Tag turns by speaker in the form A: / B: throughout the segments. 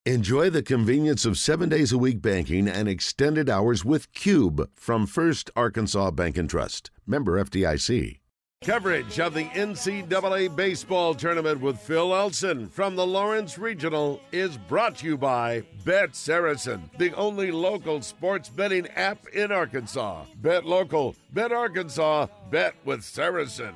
A: Enjoy the convenience of 7 days a week banking and extended hours with Cube from First Arkansas Bank and Trust. Member FDIC. Coverage of the NCAA baseball tournament with Phil Elson from the Lawrence Regional is brought to you by Bet Saracen, the only local sports betting app in Arkansas. Bet local, bet Arkansas, bet with Saracen.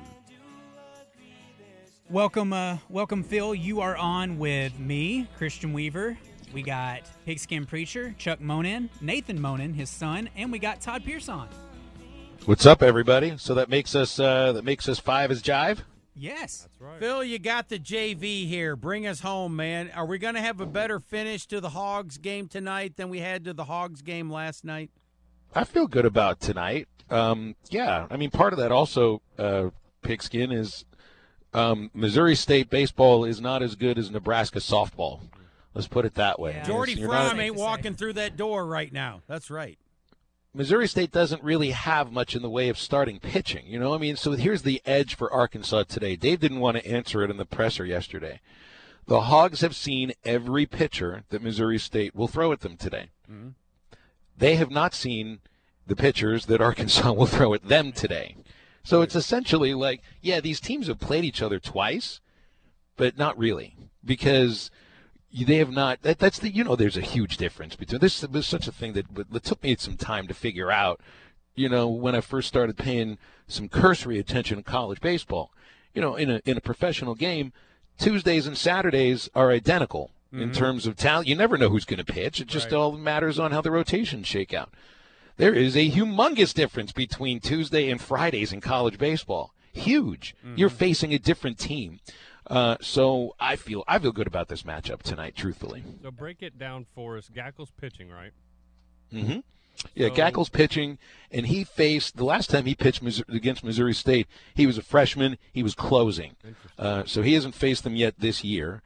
B: Welcome, Phil. You are on with me, Christian Weaver. We got Pigskin Preacher, Chuck Monin, Nathan Monin, his son, and we got Todd Pierce on.
C: What's up, everybody? So that makes us five as jive.
B: Yes,
D: that's right.
E: Phil, you got the JV here. Bring us home, man. Are we going to have a better finish to the Hogs game tonight than we had to the Hogs game last night?
C: I feel good about tonight. Yeah, I mean, part of that also, Pigskin, is Missouri State baseball is not as good as Nebraska softball. Let's put it that way.
B: Yeah.
E: Jordy Fromm ain't walking through that door right now. That's right.
C: Missouri State doesn't really have much in the way of starting pitching, you know? I mean, so here's the edge for Arkansas today. Dave didn't want to answer it in the presser yesterday. The Hogs have seen every pitcher that Missouri State will throw at them today. Mm-hmm. They have not seen the pitchers that Arkansas will throw at them today. So it's essentially like, yeah, these teams have played each other twice, but not really, because they have not. That's the, you know, there's a huge difference between this. There's such a thing that took me some time to figure out. You know, when I first started paying some cursory attention to college baseball, you know, in a professional game, Tuesdays and Saturdays are identical in terms of talent. You never know who's going to pitch. It just all matters on how the rotations shake out. There is a humongous difference between Tuesday and Fridays in college baseball. Huge. You're facing a different team. So I feel good about this matchup tonight, truthfully.
D: So break it down for us. Gackle's pitching, right?
C: Mm-hmm. Yeah, Gackle's pitching, and he faced, the last time he pitched against Missouri State, he was a freshman. He was closing. So he hasn't faced them yet this year,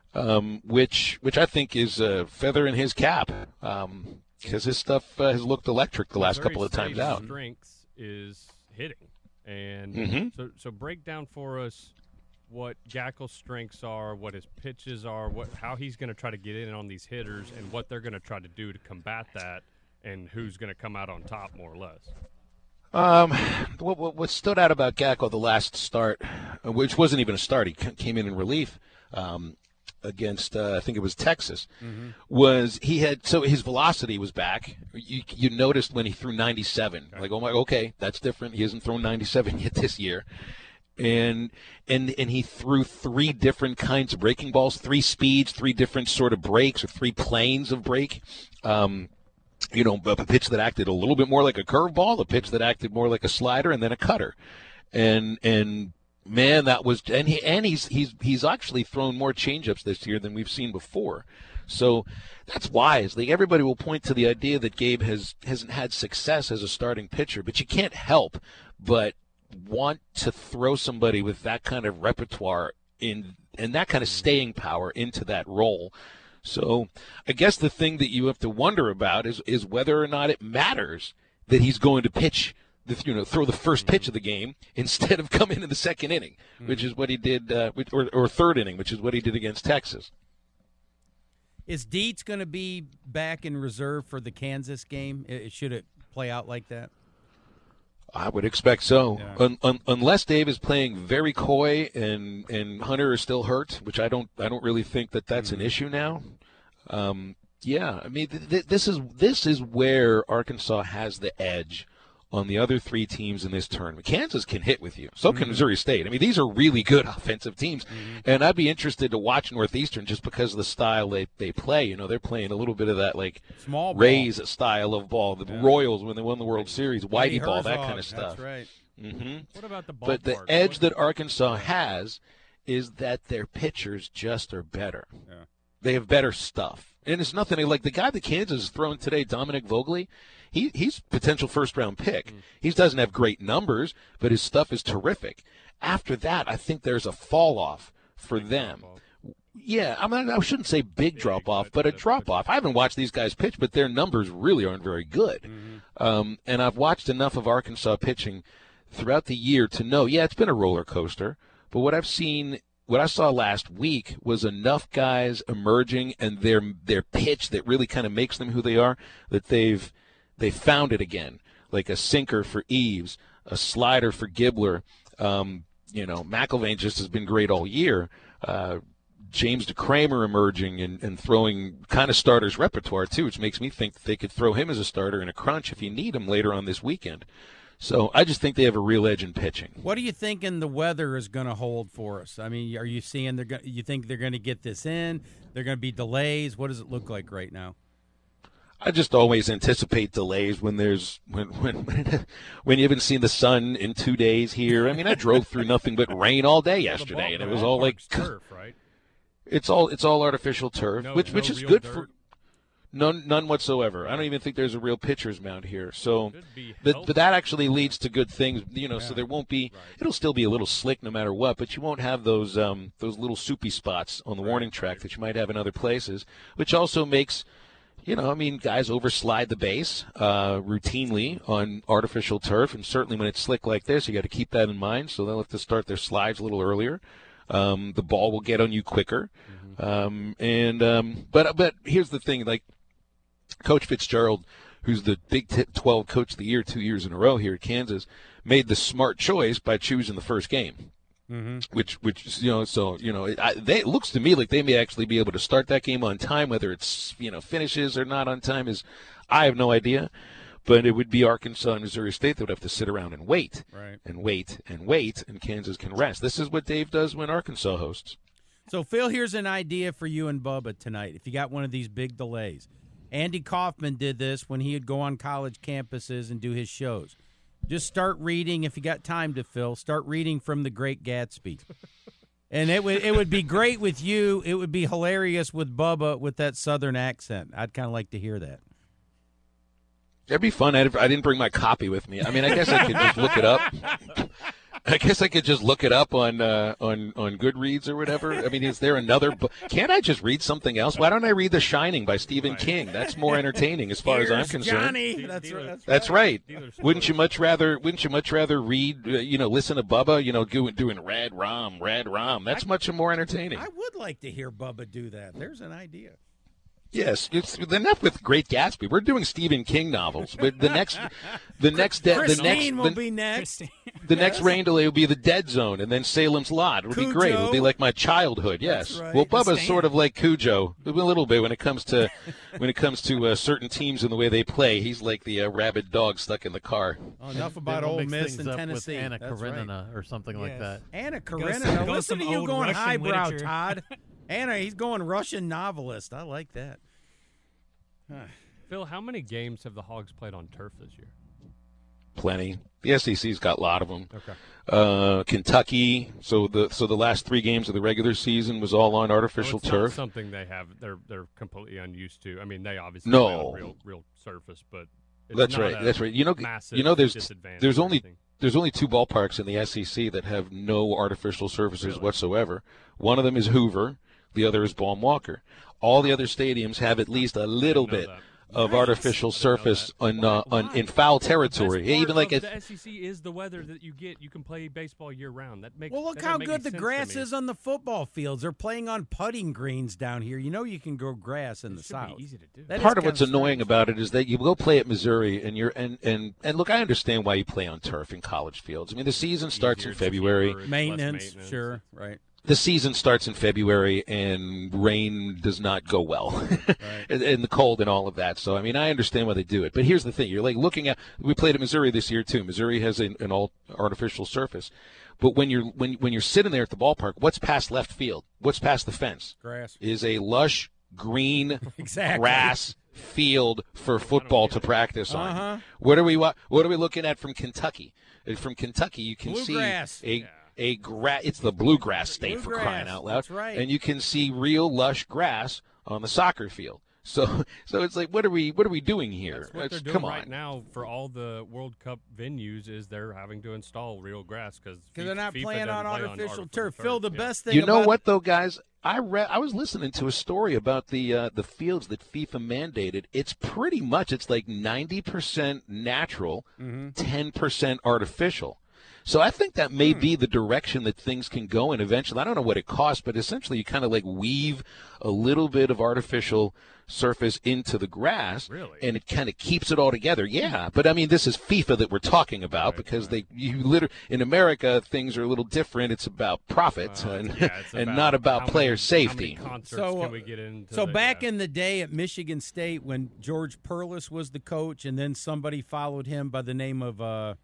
C: which I think is a feather in his cap, because his stuff has looked electric the last couple of times out.
D: Strength is hitting. And so break down for us what Gackle's strengths are, what his pitches are, how he's going to try to get in on these hitters, and what they're going to try to do to combat that, and who's going to come out on top, more or less.
C: What stood out about Gackle the last start, which wasn't even a start, he came in relief against, I think it was Texas, was his velocity was back. You noticed when he threw 97, like, oh my, okay, that's different. He hasn't thrown 97 yet this year. And he threw three different kinds of breaking balls, three speeds, three different sort of breaks, or three planes of break. You know, a pitch that acted a little bit more like a curveball, a pitch that acted more like a slider, and then a cutter. And man, that was he's actually thrown more changeups this year than we've seen before. So that's wise. Like, everybody will point to the idea that Gabe hasn't had success as a starting pitcher, but you can't help but want to throw somebody with that kind of repertoire and that kind of staying power into that role. So I guess the thing that you have to wonder about is whether or not it matters that he's going to pitch, throw the first pitch of the game instead of come in the second inning, which is what he did, or third inning, which is what he did against Texas.
E: Is Dietz going to be back in reserve for the Kansas game? Should it play out like that?
C: I would expect so, yeah. Unless Dave is playing very coy and Hunter is still hurt, which I don't really think that's an issue now. Yeah, I mean this is where Arkansas has the edge on the other three teams in this tournament. Kansas can hit with you. So can Missouri State. I mean, these are really good offensive teams. And I'd be interested to watch Northeastern just because of the style they play. You know, they're playing a little bit of that, like,
E: small ball
C: Rays style of ball. The Royals, when they won the World Series, Whitey ball, that kind of stuff.
E: That's right.
D: What about the ballpark?
C: But the edge that Arkansas has is that their pitchers just are better. Yeah. They have better stuff. And it's nothing like the guy that Kansas is throwing today, Dominic Vogley. He's potential first-round pick. He doesn't have great numbers, but his stuff is terrific. After that, I think there's a fall-off for them. Yeah, I mean, I shouldn't say big drop-off, but a drop-off. I haven't watched these guys pitch, but their numbers really aren't very good. And I've watched enough of Arkansas pitching throughout the year to know, yeah, it's been a roller coaster, but what I've seen what I saw last week was enough guys emerging and their pitch that really kind of makes them who they are, that they found it again. Like a sinker for Eves, a slider for Gibbler. McIlvain just has been great all year. James DeCramer emerging and throwing kind of starters repertoire, too, which makes me think they could throw him as a starter in a crunch if you need him later on this weekend. So I just think they have a real edge in pitching.
E: What are you thinking the weather is going to hold for us? I mean, are you seeing you think they're going to get this in? They're going to be delays? What does it look like right now?
C: I just always anticipate delays when you haven't seen the sun in 2 days here. I mean, I drove through nothing but rain all day yesterday, and it was all like
D: turf, right?
C: It's all artificial turf, which is good
D: dirt.
C: for none whatsoever. I don't even think there's a real pitcher's mound here. So, but that actually leads to good things, So there won't be. Right. It'll still be a little slick no matter what, but you won't have those little soupy spots on the warning track that you might have in other places, which also makes. Guys overslide the base routinely on artificial turf, and certainly when it's slick like this, you got to keep that in mind. So they'll have to start their slides a little earlier. The ball will get on you quicker. But here's the thing, like Coach Fitzgerald, who's the Big 12 Coach of the Year 2 years in a row here at Kansas, made the smart choice by choosing the first game. Mm-hmm. It looks to me like they may actually be able to start that game on time. Whether it's finishes or not on time I have no idea. But it would be Arkansas and Missouri State that would have to sit around and wait,
E: right.
C: and wait, and wait, and Kansas can rest. This is what Dave does when Arkansas hosts.
E: So, Phil, here's an idea for you and Bubba tonight. If you got one of these big delays, Andy Kaufman did this when he would go on college campuses and do his shows. Just start reading, if you got time to, Phil, start reading from The Great Gatsby. And it would be great with you. It would be hilarious with Bubba with that Southern accent. I'd kind of like to hear that.
C: That'd be fun. I didn't bring my copy with me. I mean, I guess I could just look it up. on Goodreads or whatever. I mean, is there another book? Can't I just read something else? Why don't I read The Shining by Stephen King? That's more entertaining as far as I'm concerned.
E: Johnny.
C: That's right. Wouldn't you much rather read, listen to Bubba, doing Red Rum. That's much more entertaining.
E: I would like to hear Bubba do that. There's an idea.
C: Yes, it's enough with Great Gatsby. We're doing Stephen King novels, but the next rain delay will be The Dead Zone, and then Salem's Lot. It'll be great. It'll be like my childhood. Yes.
E: Right.
C: Well, Bubba's sort of like Cujo a little bit when it comes to certain teams and the way they play. He's like the rabid dog stuck in the car.
E: Oh, enough about Ole Miss and Tennessee.
F: With Anna Karenina or something like that.
E: Anna Karenina. Listen to you going
B: Russian
E: highbrow,
B: literature.
E: Todd. Anna, he's going Russian novelist. I like that.
D: Phil, how many games have the Hogs played on turf this year?
C: Plenty. The SEC's got a lot of them.
D: Okay.
C: Kentucky. So the last 3 games of the regular season was all on artificial
D: it's
C: turf.
D: Not something they're completely unused to. I mean, they obviously
C: No.
D: play on real surface, but it's
C: That's
D: not
C: right.
D: a
C: That's right. There's only 2 ballparks in the SEC that have no artificial surfaces whatsoever. One of them is Hoover. The other is Baum Walker. All the other stadiums have at least a little bit of artificial surface in foul territory. Even like
D: the SEC is the weather that you get. You can play baseball year round. That makes
E: well. Look how good the grass is on the football fields. They're playing on putting greens down here. You can grow grass in the South.
D: Be easy to do.
C: Part of what's annoying about it is that you go play at Missouri and look, I understand why you play on turf in college fields. I mean, the season starts in February.
E: Maintenance, sure, right.
C: The season starts in February, and rain does not go well, and the cold and all of that. So, I mean, I understand why they do it. But here's the thing: you're like looking at. We played at Missouri this year too. Missouri has an all artificial surface, but when you're sitting there at the ballpark, what's past left field? What's past the fence?
E: Grass
C: is a lush green
E: exactly.
C: grass field for football to practice on. What are we looking at from Kentucky? From Kentucky, you can
E: Bluegrass.
C: see it's the bluegrass state for crying out loud.
E: That's right.
C: And you can see real lush grass on the soccer field. So it's like, what are we doing here?
D: That's what they're doing
C: Come on.
D: right now for all the World Cup venues is they're having to install real grass because
E: they're not
D: FIFA
E: playing on
D: doesn't play
E: artificial turf. Phil, the best thing
C: You know what though, guys? I was listening to a story about the fields that FIFA mandated. It's pretty much it's like 90% natural, 10% artificial. So I think that may be the direction that things can go in eventually. I don't know what it costs, but essentially you kind of like weave a little bit of artificial surface into the grass,
D: Really?
C: and it kind of keeps it all together. Yeah, but I mean, this is FIFA that we're talking about, because you literally, in America, things are a little different. It's about profit and not about player safety.
D: How many concerts can we get into?
E: So back in the day at Michigan State, when George Perlis was the coach, and then somebody followed him by the name of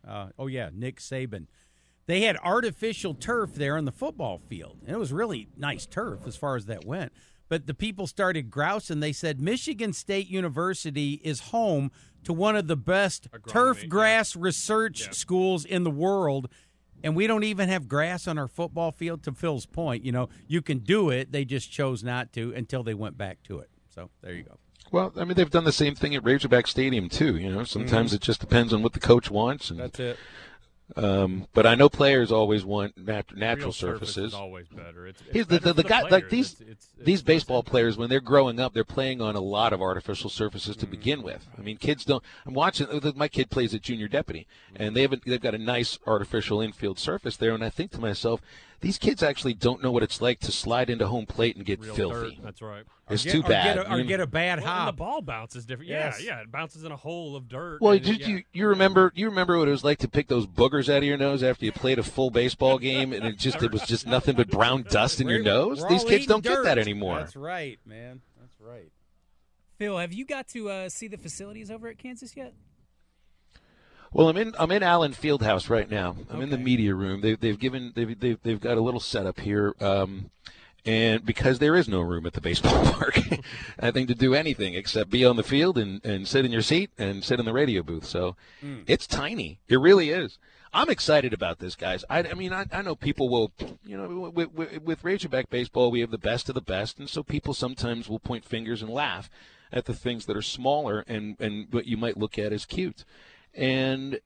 E: Nick Saban, they had artificial turf there on the football field, and it was really nice turf as far as that went. But the people started grousing. They said Michigan State University is home to one of the best turf grass research schools in the world, and we don't even have grass on our football field. To Phil's point, you can do it. They just chose not to until they went back to it. So there you go.
C: Well, I mean, they've done the same thing at Razorback Stadium, too. Sometimes it just depends on what the coach wants. And,
E: that's it.
C: But I know players always want natural
D: Real
C: surfaces.
D: Is always better. It's
C: the guy
D: players.
C: like
D: It's
C: these baseball players, when they're growing up, they're playing on a lot of artificial surfaces to begin with. I mean, kids don't. I'm watching. My kid plays at junior deputy, and they've got a nice artificial infield surface there. And I think to myself, these kids actually don't know what it's like to slide into home plate and get
D: real
C: filthy.
D: Dirt, that's right.
C: It's too bad.
E: Or get a bad
D: And
E: hop.
D: the ball bounces different.
E: Yes.
D: Yeah, it bounces in a hole of dirt.
C: Well,
D: and
C: you remember what it was like to pick those boogers out of your nose after you played a full baseball game, and it was just nothing but brown dust in your nose?
E: We're
C: These
E: all
C: kids
E: eating
C: don't
E: dirt.
C: get that anymore.
E: That's right, man. That's right.
B: Phil, have you got to see the facilities over at Kansas yet?
C: Well, I'm in Allen Fieldhouse right now. I'm in the media room. They've got a little setup here, and because there is no room at the baseball park, I think, to do anything except be on the field and sit in your seat and sit in the radio booth. So it's tiny. It really is. I'm excited about this, guys. I know people will, with Razorback baseball, we have the best of the best, and so people sometimes will point fingers and laugh at the things that are smaller and what you might look at as cute. And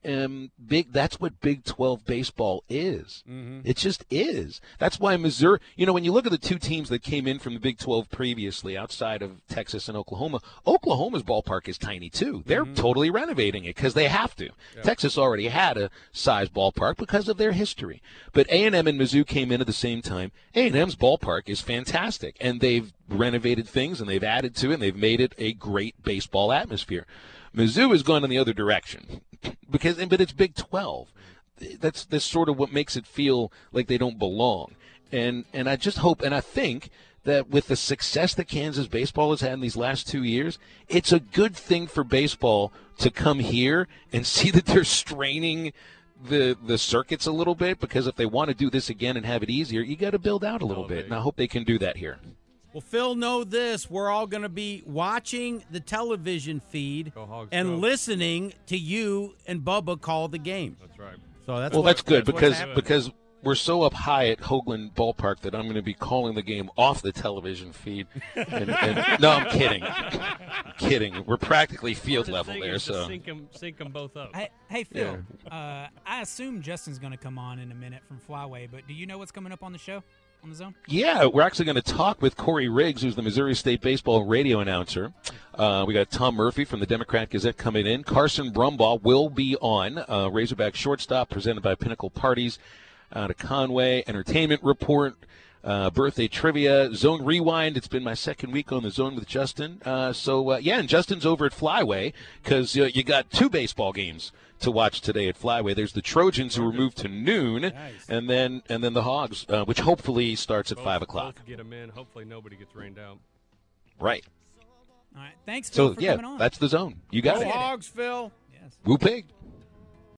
C: that's what Big 12 baseball is. Mm-hmm. It just is. That's why Missouri, when you look at the two teams that came in from the Big 12 previously outside of Texas and Oklahoma, Oklahoma's ballpark is tiny too. They're totally renovating it because they have to. Yeah. Texas already had a size ballpark because of their history. But A&M and Mizzou came in at the same time. A&M's ballpark is fantastic, and they've renovated things, and they've added to it, and they've made it a great baseball atmosphere. Mizzou has gone in the other direction, but it's Big 12. That's sort of what makes it feel like they don't belong. And I just hope, and I think that with the success that Kansas baseball has had in these last 2 years, it's a good thing for baseball to come here and see that they're straining the circuits a little bit, because if they want to do this again and have it easier, you got to build out a little bit. And I hope they can do that here.
E: Well, Phil, know this. We're all going to be watching the television feed and listening to you and Bubba call the game.
D: That's right.
E: So
C: that's good because we're so up high at Hoagland Ballpark that I'm going to be calling the game off the television feed. And no, I'm kidding. I'm kidding. We're practically field level there. So
D: sink them both up.
B: Hey Phil, I assume Justin's going to come on in a minute from Flyway, but do you know what's coming up on the show? On the Zone?
C: Yeah, we're actually going to talk with Corey Riggs, who's the Missouri State baseball radio announcer. We got Tom Murphy from the Democrat Gazette coming in. Carson Brumbaugh will be on. Razorback Shortstop, presented by Pinnacle Parties out of Conway. Entertainment Report, birthday trivia, Zone Rewind. It's been my second week on the Zone with Justin. And Justin's over at Flyway because you got two baseball games to watch today at Flyway. There's the Trojans, who were moved to noon, nice. and then the Hogs, which hopefully starts at 5 o'clock.
D: Both get them in. Hopefully nobody gets rained out.
C: Right.
B: All right. Thanks, Phil, for coming on.
C: That's the Zone. You got it.
E: Hogs, Phil.
B: Yes.
C: Woo pig.